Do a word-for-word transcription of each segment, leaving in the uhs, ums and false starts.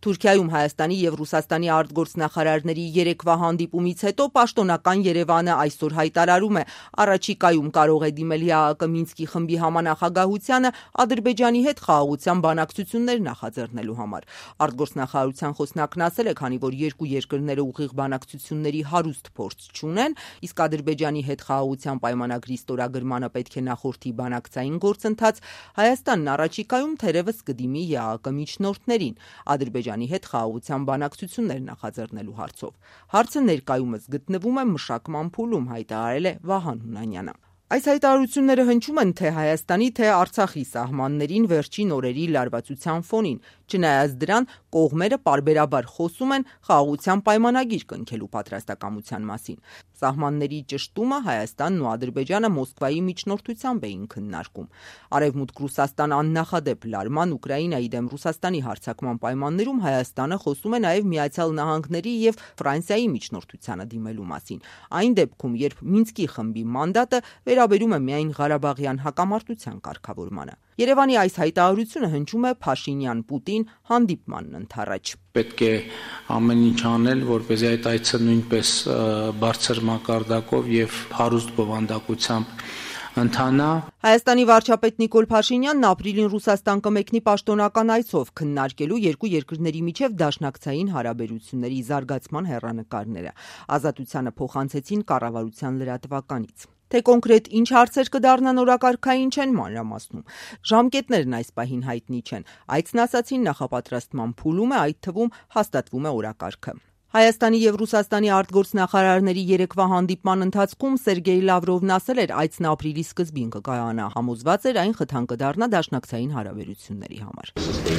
Թուրքիայում Հայաստանի եւ Ռուսաստանի արտգործնախարարների երեկվա հանդիպումից հետո պաշտոնական Երևանը այսօր հայտարարում է, առաջիկայում կարող է դիմել ԵԱՀԿ Մինսկի խմբի համանախագահությանը Ադրբեջանի հետ խաղաղության բանակցություններ նախաձեռնելու համար։ Արտգործնախարարության խոսնակն ասել է, քանի որ երկու երկրները ուղիղ բանակցությունների հարուստ փորձ չունեն, իսկ Ադրբեջանի հետ խաղաղության պայմանագրի ստորագրմանը պետք է նախորդի բանակցային գործընթաց, Հայաստանն առաջիկայում թերևս կդիմի ԵԱՀԿ միջնորդներին Ադրբեջանի հետ խաղաղության բանակցություններ նախաձեռնելու հարցով։ Հարցը ներկայումս գտնվում է մշակման փուլում, հայտարարել է Վահան Հունանյանը։ Այս հայտարարությունները հնչում են թե Հայաստանի, թե Արցախի սահմաններին վերջին օրերի լարվածության ֆոնին։ Չնայած դրան, կողմերը պարբերաբար խոսում են խաղաղության պայմանագիր կնքելու պատրաստակամության մասին։ Սահմանների ճշտումը Հայաստանն ու Ադրբեջանը Մոսկվայի միջնորդությամբ էին քննարկում։ Արևմուտք Ռուսաստան աննախադեպ լարման Ուկրաինայի դեմ Ռուսաստանի հարձակման պայմաններում Հայաստանը խոսում է նաև Միացյալ Նահանգների եւ Ֆրանսիայի միջնորդությանը դիմելու մասին։ Այն դեպքում, երբ Մինսկի խմբի մանդատը վերաբերում է միայն Ղարաբաղյան հակամարտության կարգավորմանը։ Երևանի այս հայտարարությունը հնչում է Փաշինյան-Պուտին հանդիպմանն ընդառաջ։ Պետք է ամեն ինչ անել, որպեսզի այդ այցը նույնպես բարձր մակարդակով եւ հարուստ բովանդակությամբ ընթանա։ Հայաստանի վարչապետ Նիկոլ Փաշինյանն ապրիլին Ռուսաստան կմեկնի պաշտոնական այցով քննարկելու երկու երկրների միջև դաշնակցային հարաբերությունների զարգացման հեռանկարները։ Ազատությանը փոխանցեցին կառավարության լրատվականից։ Թե կոնկրետ ինչ հարցեր կդառնան օրակարգային չեն մանրամասնում։ Ժամկետներն այս պահին հայտնի չեն։ Այցն ասացին նախապատրաստման փուլում է, այդ թվում հաստատվում է օրակարգը։ Հայաստանի եւ Ռուսաստանի արտգործնախարարների երեկվա հանդիպման ընթացքում Սերգեյ Լավրովն ասել էր, այցն ապրիլի սկզբին կկայանա, համոզված էր այն խթան կդառնա դաշնակցային հարաբերությունների համար։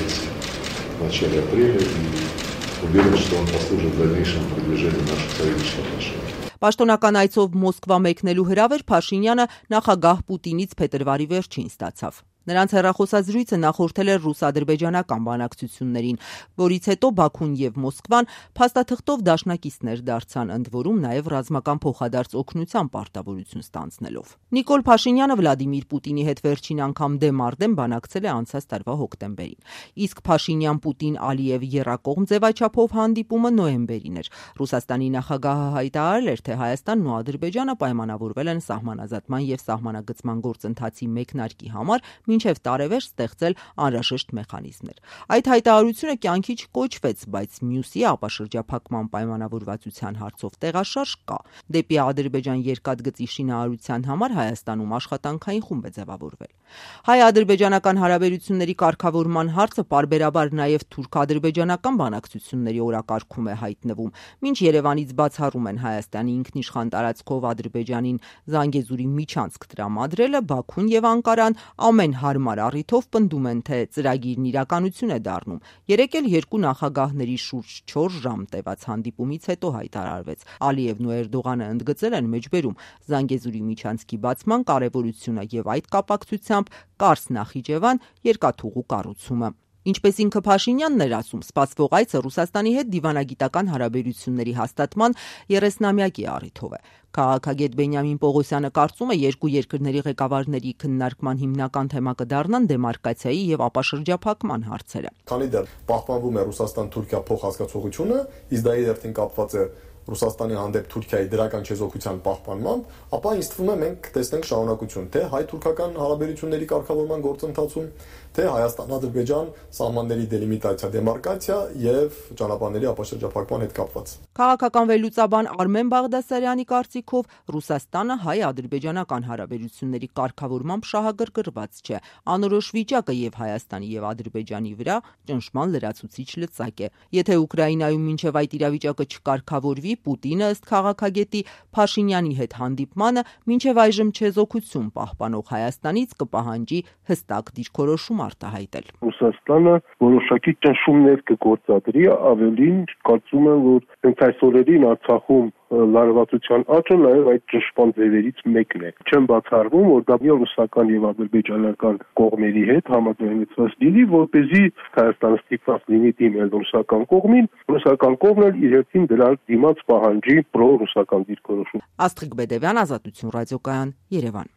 Պաշտոնական այցով Մոսկվա մեկնելու հրավեր Փաշինյանը նախագահ Պուտինից փետրվարի վերջին ստացավ։ Նրանց հեռախոսազրույցը նախորդել էր ռուս-ադրբեջանական բանակցություններին, որից հետո Բաքուն եւ Մոսկվան փաստաթղթով դաշնակիցներ դարձան, ընդ որում նաեւ ռազմական փոխադարձ օգնության պարտավորություն ստանձնելով։ Նիկոլ Փաշինյանը Վլադիմիր Պուտինի հետ վերջին անգամ դեմ առ դեմ բանակցել է անցած տարվա հոկտեմբերին։ Իսկ Փաշինյան-Պուտին-Ալիև եռակողմ ձևաչափով հանդիպումը նոյեմբերին էր։ Ռուսաստանի նախագահը հայտարարել էր, թե Հայաստանն ու Ադրբեջանը պայմանավորվել են սահմանազատման եւ սահմանագծման գործընթացի մեկնարկի համար մինչև տարեվերջ ստեղծել անհրաժեշտ մեխանիզմներ։ Այդ հայտարարությունը կյանքի չկոչվեց, բայց մյուսի ապաշրջափակման պայմանավորվածության հարցով տեղաշարժ կա։ Դեպի Ադրբեջան երկաթգծի շինարարության համար Հայաստանում աշխատանքային խումբ է ձևավորվել։ Հայ-ադրբեջանական հարաբերությունների կարգավորման հարցը պարբերաբար նաև թուրք-ադրբեջանական բանակցությունների օրակարգում է հայտնվում։ Մինչ Երևանից բացառում են Հայաստանի ինքնիշխան տարածքով Ադրբեջանին Զանգեզուրի միջանցք տրամադրելը, Բաքուն եւ Անկարան ամեն հարմար առիթով պնդում են, թե ծրագիրն իրականություն է դառնում։ Երեկ էլ երկու նախագահների շուրջ չորս ժամ տևած հանդիպումից հետո հայտարարվեց։ Ալիևն ու Էրդողանը ընդգծել են մեջբերում Զանգեզուրի միջանցքի բացման կարևորությունը եւ այդ կապակցությամբ Կարս Նախիջևան երկաթուղու կառուցումը։ Ինչպես ինքը Փաշինյանն էր ասում, սպասվող այցը Ռուսաստանի հետ դիվանագիտական հարաբերությունների հաստատման երեսնամյակի առիթով է։ Քաղաքագետ Բենյամին Պողոսյանը կարծում է, երկու երկրների ղեկավարների քննարկման հիմնական թեմա կդառնան դեմարկացիայի եւ ապաշրջափակման հարցերը։ Քանի դեռ պահպանվում է Ռուսաստան-Թուրքիա փոխհասկացողությունը, իսկ դա իր երթին կապված է Ռուսաստանի հանդեպ Թուրքիայի դրական չեզոքության պահպանմամբ, ապա ինձ թվում է մենք կտեսնենք շարունակություն թե հայ-թուրքական հարաբերությունների կարգավորման գործընթացում, թե Հայաստան-Ադրբեջան սահմանների դելիմիտացիա, դեմարկացիա եւ ճանապարհների ապաշրջափակման հետ կապված։ Քաղաքական վերլուծաբան Արմեն Բաղդասարյանի կարծիքով Ռուսաստանը հայ-ադրբեջանական հարաբերությունների կարգավորմամբ շահագրգռված չէ։ Անորոշ վիճակը եւ Հայաստանի եւ Ադրբեջանի վրա ճնշման լրացուցիչ լծակ է։ Եթե Ուկրաինայում մինչեւ այդ իրավիճակը չկարգավորվի, Պուտինը ըստ քաղաքագետի Փաշինյանի հետ հանդիպմանը մինչև այժմ չեզոքություն պահպանող Հայաստանից կպահանջի հստակ դիրքորոշում արտահայտել։ Ռուսաստանը որոշակի ճնշումներ կգործադրի, ավելին կարծում եմ, որ հենց այս օրերին Արցախում լարվածության աճը նաև այդ ճնշման ձևերից մեկն է։ Չեմ բացառվում, որ դա ռուսական եւ ադրբեջանական կողմերի հետ համաձայնեցված լինի, որպեսզի Հայաստանը ստիպված լինի դիմել ռուսական կողմին, ռուսական կողմն էլ իր հերթին դրա դիմաց պահանջի պրո-ռուսական դիրքորոշում։ Աստղիկ Բեդևյան, Ազատություն ռադիոկայան, Երևան։